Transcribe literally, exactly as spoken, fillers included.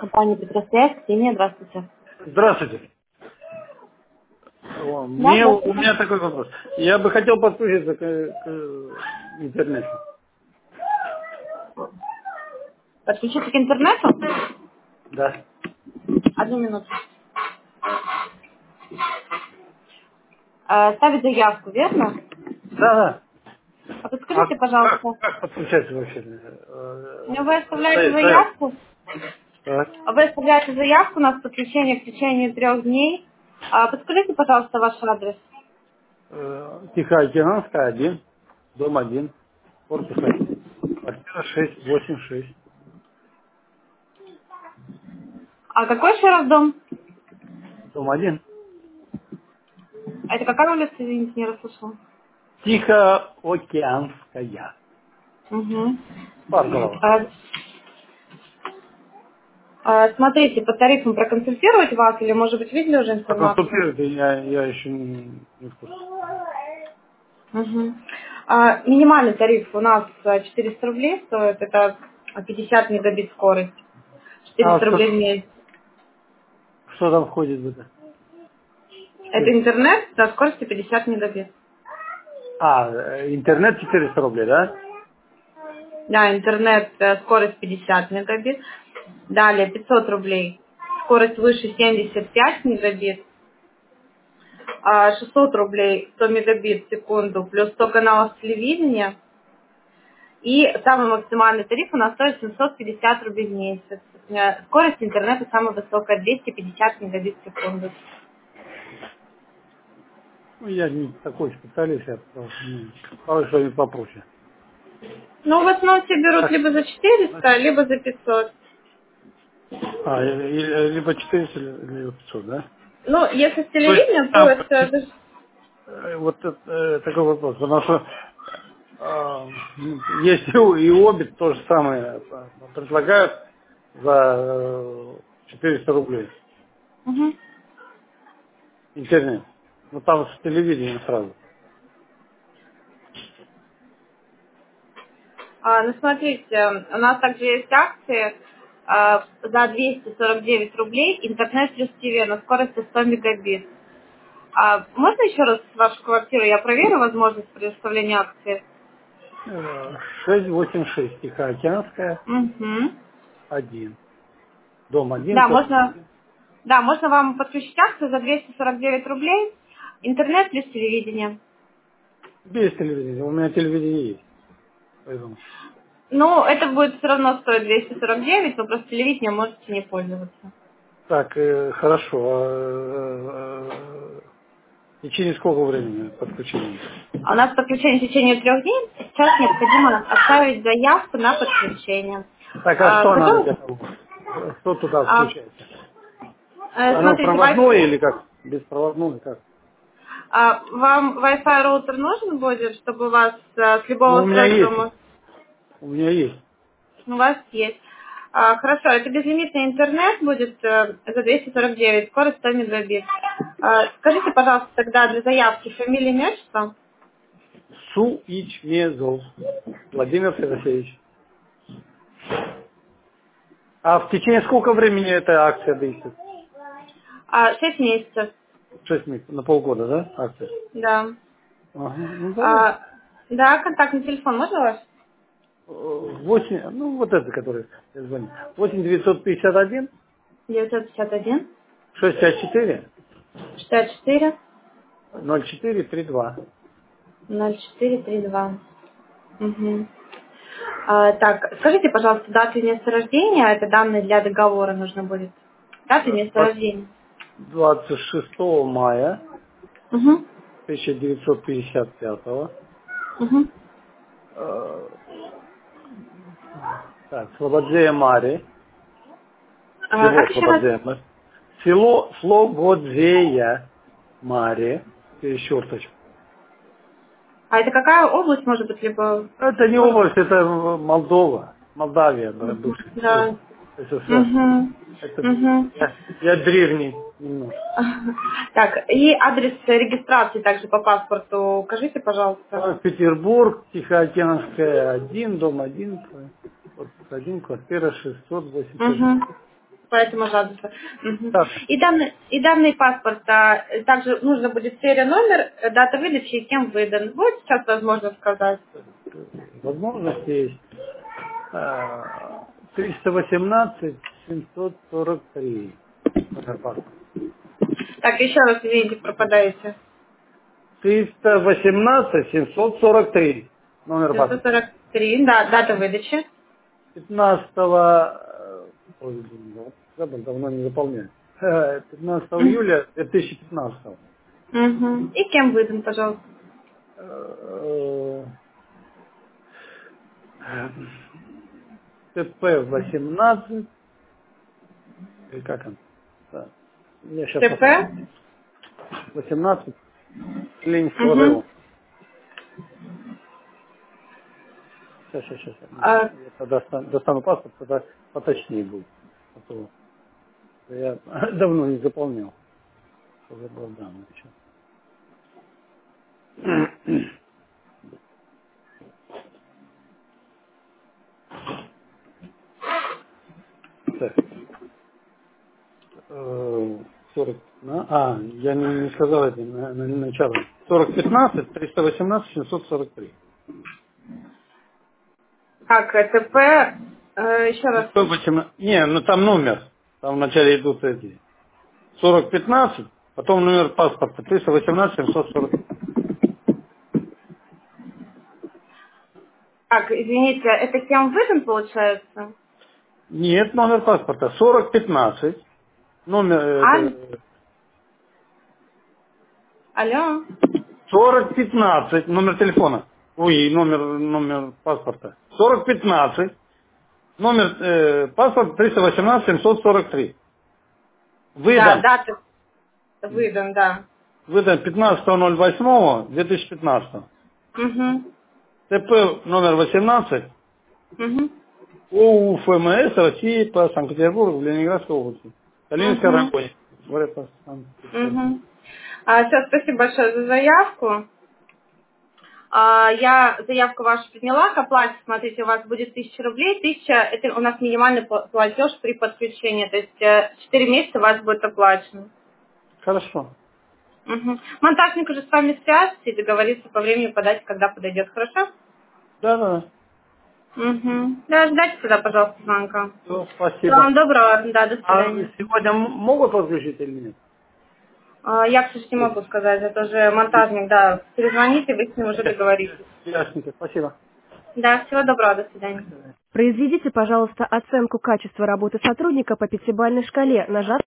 Компания Петросвязь, Ксения, здравствуйте. Здравствуйте. О, Да, Мне, у здравствуйте. меня такой вопрос. Я бы хотел подключиться к, к интернету. Подключиться к интернету? Да. Одну минуту. Э, Ставить заявку, верно? Да, да. А А подскажите, как, пожалуйста, как подключаться вообще? ну, вы Э, оставляете за- Заявку. заявку? Так. Вы оставляете заявку на подключение в течение трех дней. А подскажите, пожалуйста, ваш адрес. Э, Тихоокеанская, один, дом один, корпус один, квартира шесть восемь шесть. А какой еще раз дом? Дом один. А это какая улица, извините, не расслышала? Тихоокеанская. Угу. Парголова. А, а, смотрите, по тарифам проконсультировать вас или, может быть, видели уже информацию? Проконсультируйте, я, я еще не, не в курсе. Мгм. А, минимальный тариф у нас а, четыреста рублей стоит, это пятьдесят мегабит скорость, А четыреста что, рублей в месяц. что там входит в это? Это интернет со скоростью пятьдесят мегабит. А, э, интернет четыреста рублей, да? Да, интернет, э, скорость пятьдесят мегабит. Далее пятьсот рублей, скорость выше семьдесят пять мегабит. А, шестьсот рублей, сто мегабит в секунду, плюс сто каналов телевидения. И самый максимальный тариф у нас стоит семьсот пятьдесят рублей в месяц. Э, Скорость интернета самая высокая, двести пятьдесят мегабит в секунду. Ну, я не такой специалист, я просто, ну, порой что-нибудь попроще. Ну, в основном все берут Так, либо за значит, четыреста, либо за пятьсот. а, и- и- либо четыреста, либо пятьсот, да? Ну, если с То есть телевидением, то там это даже... э, вот это, э, такой вопрос, потому что э, есть и, у- и обе то же самое э, предлагают за э, четыреста рублей Мгм. интернет. Ну там с телевидением сразу. А, ну, смотрите, у нас также есть акции а, за двести сорок девять рублей, интернет плюс ТВ на скорости сто мегабит. А можно еще раз вашу квартиру? Я проверю возможность предоставления акции. Э, шесть восемь шесть, Тихоокеанская, Мгм. один. Дом один, Да, корпус можно, один. да, можно вам подключить акцию за двести сорок девять рублей, интернет плюс телевидение. Без телевидения. У меня телевидение есть. Поэтому. Ну, это будет все равно стоить двести сорок девять, вы просто телевидением можете не пользоваться. Так, э, хорошо. А, э, э, и через сколько времени подключение? А у нас подключение в течение трех дней. Сейчас необходимо оставить заявку на подключение. Так, а А, что надо скажу, для того? Что туда а, включается? э, Оно смотрите, Wi- проводное или как? Беспроводное как? а, вам Wi-Fi роутер нужен будет, чтобы у вас э, с Ну, любого у меня устройства есть. мо- У меня есть. у вас есть. А, хорошо, это безлимитный интернет будет э, за двести сорок девять, скорость сто мегабит. А, скажите, пожалуйста, тогда для заявки фамилия, имя, отчество? Суичмезов Владимир Федосеевич. А в течение сколько времени эта акция действует? А, шесть месяцев, Шесть месяцев, на полгода, да, акция? да. Ага, ну давай. А, да, контактный телефон можно ваш? восемь, ну вот это, который я звоню. восемь девятьсот пятьдесят один девятьсот пятьдесят один шестьсот пятьдесят четыре шестьдесят четыре ноль четыре тридцать два. ноль четыре три два. Угу. А, так, скажите, пожалуйста, дату и место рождения, это данные для договора нужно будет. Дата и место рождения. двадцать шестого мая Угу. тысяча девятьсот пятьдесят пятого. Угу. Э, Так, Слободзея Мари. А, Село как еще раз? Слободзея Мари. Село Слободзея Мари. Через черточку. А это какая область, может быть, либо... Это не Может... область, это Молдова. Молдавия, б- Мгм. бывший Да. СССР. Угу. Это Угу. я, я древний немножко. Так, и адрес регистрации также по паспорту укажите, пожалуйста. Санкт-Петербург, Тихоокеанская, один, дом один, корпус один, квартира шестьсот восемьдесят Угу. девять. по этому адресу. Мгм. Да. И, данные, и данные паспорта, э, также нужно будет серия, номер, э, дата выдачи и кем выдан. Будет сейчас возможно сказать? Возможности есть. А, триста восемнадцать семьсот сорок три. Номер паспорта. Так, еще раз, извините, пропадаете. триста восемнадцать семьсот сорок три. Номер девятьсот паспорта. сорок три, да, дата выдачи. пятнадцатого э, ой, блин, ну, забыл, давно не заполняю. Э, пятнадцатого Мгм. июля две тысячи пятнадцатого. Мгм. И кем выдан, пожалуйста? Э, э, ТП восемнадцать. Или как он? Да. Я сейчас посмотрю. ТП? восемнадцать. Ленинского Угу. района. Сейчас, сейчас, сейчас. А, Я тогда достану, достану паспорт, тогда поточнее будет. А то я давно не заполнял. Забыл данные сейчас. Так. Э, сорок, на- а, я не, не сказал это на, на- начало. сорок пятнадцать триста восемнадцать семьсот сорок три. как, э, ТП? Э, еще раз. сто восемнадцать. Не, ну там номер. Там вначале идут эти. сорок пятнадцать, потом номер паспорта триста восемнадцать семьсот сорок три. Так, извините, это кем выдан, получается? Нет, номер паспорта сорок пятнадцать. Номер А? это Алло? сорок пятнадцать, номер телефона. Ой, номер, номер паспорта. сорок пятнадцать, номер э, паспорта триста восемнадцать семьсот сорок три. Да, Выдан. дата выдан, да. Выдан пятнадцатого ноль восьмого две тысячи пятнадцатого. Угу. ТП номер восемнадцать. Угу. ОУ ФМС России по Санкт-Петербургу в Ленинградской области. Калининский Угу. район. Говорят по Санкт-Петербургу. Угу. А, все, спасибо большое за заявку. А, я заявку вашу приняла, к оплате, смотрите, у вас будет тысяча рублей. Тысяча, это у нас минимальный пла- платеж при подключении, то есть э, четыре месяца у вас будет оплачено. Хорошо. Угу. Монтажник уже с вами свяжется и договорится по времени подать, когда подойдет, хорошо? Да, да. Угу. Да, ждайте сюда, пожалуйста, звонка. Все, Всего вам спасибо. доброго, да, до А свидания. сегодня м- могут подключить или нет? А, я, к сожалению, не могу сказать, это уже монтажник, да, перезвоните, вы с ним уже договоритесь. Ясненько, спасибо. Да, всего доброго, до свидания. До свидания. Произведите, пожалуйста, оценку качества работы сотрудника по пятибалльной шкале, нажав